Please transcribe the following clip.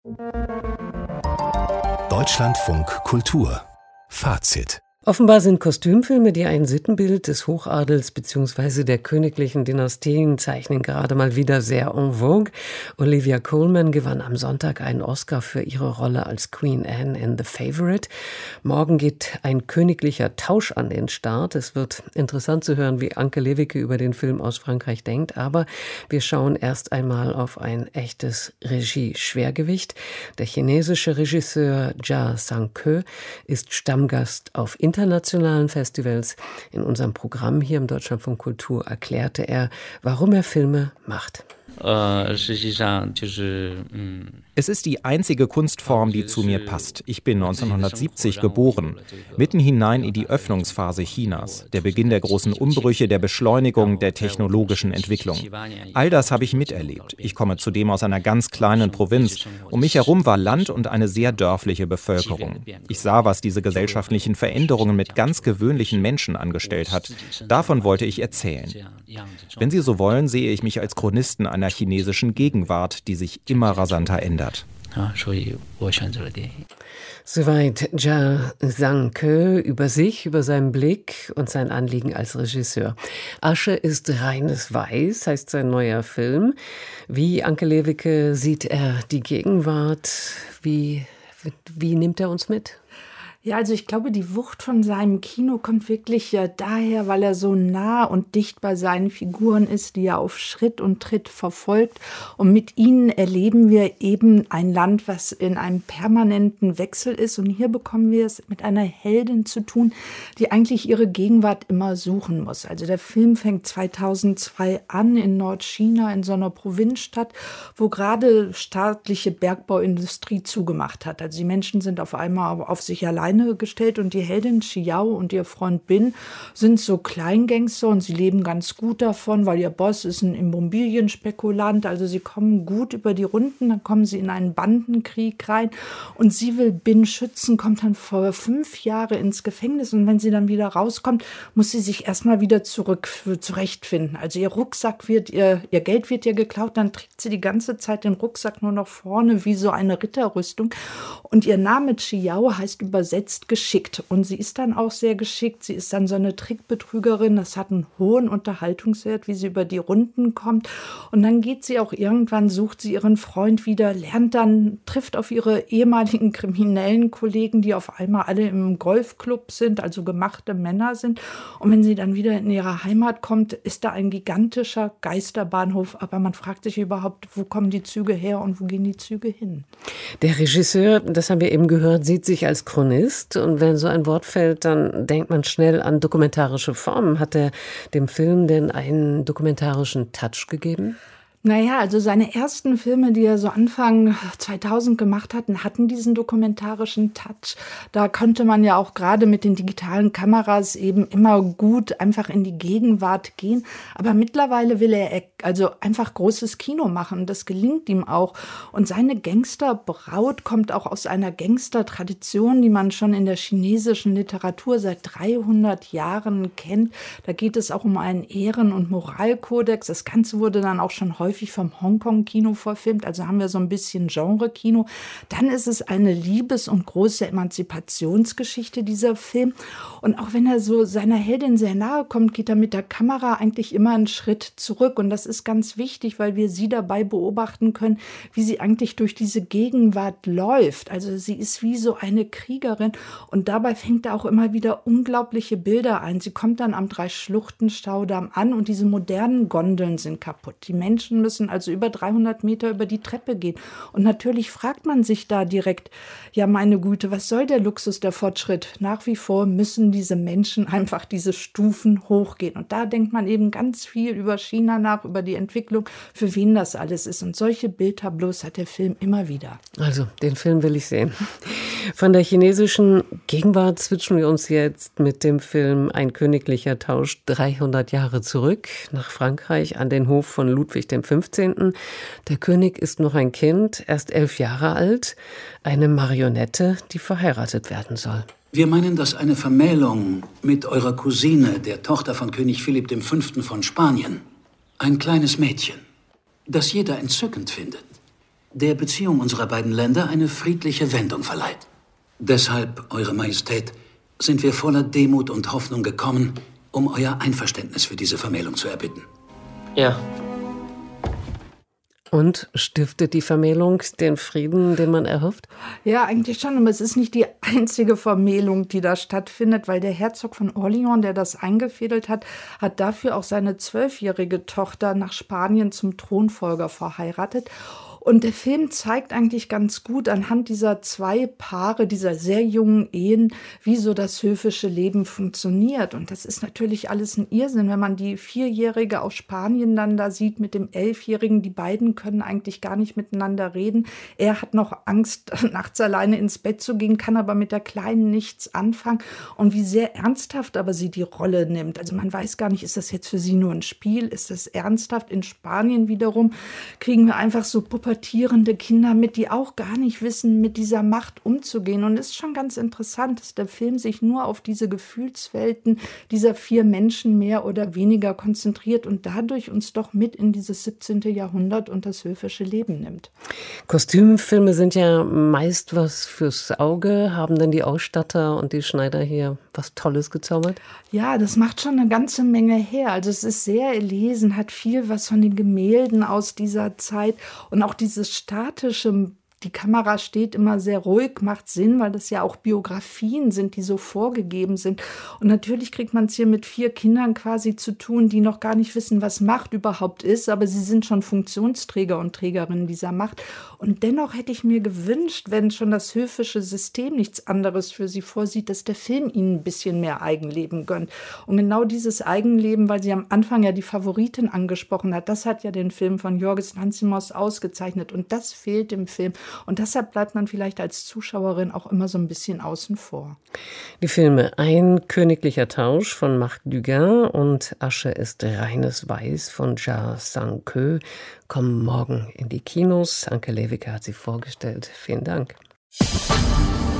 Deutschlandfunk Kultur Fazit. Offenbar sind Kostümfilme, die ein Sittenbild des Hochadels bzw. der königlichen Dynastien zeichnen, gerade mal wieder sehr en vogue. Olivia Colman gewann am Sonntag einen Oscar für ihre Rolle als Queen Anne in The Favourite. Morgen geht ein königlicher Tausch an den Start. Es wird interessant zu hören, wie Anke Lewicke über den Film aus Frankreich denkt. Aber wir schauen erst einmal auf ein echtes Regie-Schwergewicht. Der chinesische Regisseur Jia Zhangke ist Stammgast auf internationalen Festivals. In unserem Programm hier im Deutschlandfunk Kultur erklärte er, warum er Filme macht. Es ist die einzige Kunstform, die zu mir passt. Ich bin 1970 geboren, mitten hinein in die Öffnungsphase Chinas, der Beginn der großen Umbrüche, der Beschleunigung der technologischen Entwicklung. All das habe ich miterlebt. Ich komme zudem aus einer ganz kleinen Provinz. Um mich herum war Land und eine sehr dörfliche Bevölkerung. Ich sah, was diese gesellschaftlichen Veränderungen mit ganz gewöhnlichen Menschen angestellt hat. Davon wollte ich erzählen. Wenn Sie so wollen, sehe ich mich als Chronisten einer chinesischen Gegenwart, die sich immer rasanter ändert. Soweit Jia Zhangke über sich, über seinen Blick und sein Anliegen als Regisseur. Asche ist reines Weiß, heißt sein neuer Film. Wie, Anke Lewicke, sieht er die Gegenwart? Wie nimmt er uns mit? Ja, also ich glaube, die Wucht von seinem Kino kommt wirklich daher, weil er so nah und dicht bei seinen Figuren ist, die er auf Schritt und Tritt verfolgt. Und mit ihnen erleben wir eben ein Land, was in einem permanenten Wechsel ist. Und hier bekommen wir es mit einer Heldin zu tun, die eigentlich ihre Gegenwart immer suchen muss. Also der Film fängt 2002 an in Nordchina, in so einer Provinzstadt, wo gerade staatliche Bergbauindustrie zugemacht hat. Also die Menschen sind auf einmal auf sich allein gestellt und die Heldin Xiao und ihr Freund Bin sind so Kleingangster und sie leben ganz gut davon, weil ihr Boss ist ein Immobilienspekulant, also sie kommen gut über die Runden, dann kommen sie in einen Bandenkrieg rein und sie will Bin schützen, kommt dann vor 5 Jahre ins Gefängnis und wenn sie dann wieder rauskommt, muss sie sich erstmal wieder zurechtfinden. Also ihr Rucksack ihr Geld wird ihr geklaut, dann trägt sie die ganze Zeit den Rucksack nur noch vorne wie so eine Ritterrüstung und ihr Name Xiao heißt übersetzt geschickt. Und sie ist dann auch sehr geschickt. Sie ist dann so eine Trickbetrügerin. Das hat einen hohen Unterhaltungswert, wie sie über die Runden kommt. Und dann geht sie auch irgendwann, sucht sie ihren Freund wieder, trifft auf ihre ehemaligen kriminellen Kollegen, die auf einmal alle im Golfclub sind, also gemachte Männer sind. Und wenn sie dann wieder in ihre Heimat kommt, ist da ein gigantischer Geisterbahnhof. Aber man fragt sich überhaupt, wo kommen die Züge her und wo gehen die Züge hin? Der Regisseur, das haben wir eben gehört, sieht sich als Chronist. Und wenn so ein Wort fällt, dann denkt man schnell an dokumentarische Formen. Hat er dem Film denn einen dokumentarischen Touch gegeben? Naja, also seine ersten Filme, die er so Anfang 2000 gemacht hatten diesen dokumentarischen Touch. Da konnte man ja auch gerade mit den digitalen Kameras eben immer gut einfach in die Gegenwart gehen. Aber mittlerweile will er also einfach großes Kino machen. Das gelingt ihm auch. Und seine Gangsterbraut kommt auch aus einer Gangstertradition, die man schon in der chinesischen Literatur seit 300 Jahren kennt. Da geht es auch um einen Ehren- und Moralkodex. Das Ganze wurde dann auch schon häufig vom Hongkong-Kino verfilmt, also haben wir so ein bisschen Genre-Kino. Dann ist es eine Liebes- und große Emanzipationsgeschichte, dieser Film. Und auch wenn er so seiner Heldin sehr nahe kommt, geht er mit der Kamera eigentlich immer einen Schritt zurück. Und das ist ganz wichtig, weil wir sie dabei beobachten können, wie sie eigentlich durch diese Gegenwart läuft. Also sie ist wie so eine Kriegerin und dabei fängt er auch immer wieder unglaubliche Bilder ein. Sie kommt dann am Drei-Schluchten-Staudamm an und diese modernen Gondeln sind kaputt. Die Menschen müssen also über 300 Meter über die Treppe gehen. Und natürlich fragt man sich da direkt, ja meine Güte, was soll der Luxus, der Fortschritt? Nach wie vor müssen diese Menschen einfach diese Stufen hochgehen. Und da denkt man eben ganz viel über China nach, über die Entwicklung, für wen das alles ist. Und solche Bildtableaus hat der Film immer wieder. Also, den Film will ich sehen. Von der chinesischen Gegenwart switchen wir uns jetzt mit dem Film Ein königlicher Tausch 300 Jahre zurück nach Frankreich an den Hof von Ludwig XV. Der König ist noch ein Kind, erst 11 Jahre alt, eine Marionette, die verheiratet werden soll. Wir meinen, dass eine Vermählung mit eurer Cousine, der Tochter von König Philipp V. von Spanien, ein kleines Mädchen, das jeder entzückend findet, der Beziehung unserer beiden Länder eine friedliche Wendung verleiht. Deshalb, Eure Majestät, sind wir voller Demut und Hoffnung gekommen, um euer Einverständnis für diese Vermählung zu erbitten. Ja. Und stiftet die Vermählung den Frieden, den man erhofft? Ja, eigentlich schon, aber es ist nicht die einzige Vermählung, die da stattfindet, weil der Herzog von Orléans, der das eingefädelt hat, hat dafür auch seine 12-jährige Tochter nach Spanien zum Thronfolger verheiratet. Und der Film zeigt eigentlich ganz gut anhand dieser 2 Paare, dieser sehr jungen Ehen, wie so das höfische Leben funktioniert. Und das ist natürlich alles ein Irrsinn, wenn man die 4-Jährige aus Spanien dann da sieht mit dem 11-Jährigen. Die beiden können eigentlich gar nicht miteinander reden. Er hat noch Angst, nachts alleine ins Bett zu gehen, kann aber mit der Kleinen nichts anfangen. Und wie sehr ernsthaft aber sie die Rolle nimmt. Also man weiß gar nicht, ist das jetzt für sie nur ein Spiel? Ist das ernsthaft? In Spanien wiederum kriegen wir einfach so pubertierende Kinder mit, die auch gar nicht wissen, mit dieser Macht umzugehen. Und es ist schon ganz interessant, dass der Film sich nur auf diese Gefühlswelten dieser 4 Menschen mehr oder weniger konzentriert und dadurch uns doch mit in dieses 17. Jahrhundert und das höfische Leben nimmt. Kostümfilme sind ja meist was fürs Auge. Haben denn die Ausstatter und die Schneider hier was Tolles gezaubert? Ja, das macht schon eine ganze Menge her. Also es ist sehr erlesen, hat viel was von den Gemälden aus dieser Zeit und auch dieses statische, die Kamera steht immer sehr ruhig, macht Sinn, weil das ja auch Biografien sind, die so vorgegeben sind. Und natürlich kriegt man es hier mit 4 Kindern quasi zu tun, die noch gar nicht wissen, was Macht überhaupt ist, aber sie sind schon Funktionsträger und Trägerinnen dieser Macht. Und dennoch hätte ich mir gewünscht, wenn schon das höfische System nichts anderes für sie vorsieht, dass der Film ihnen ein bisschen mehr Eigenleben gönnt. Und genau dieses Eigenleben, weil sie am Anfang ja die Favoritin angesprochen hat, das hat ja den Film von Yorgos Lanthimos ausgezeichnet. Und das fehlt dem Film. Und deshalb bleibt man vielleicht als Zuschauerin auch immer so ein bisschen außen vor. Die Filme Ein königlicher Tausch von Marc Duguin und Asche ist reines Weiß von Jia Sang-Kö kommen morgen in die Kinos. Anke Lewicke hat sie vorgestellt. Vielen Dank.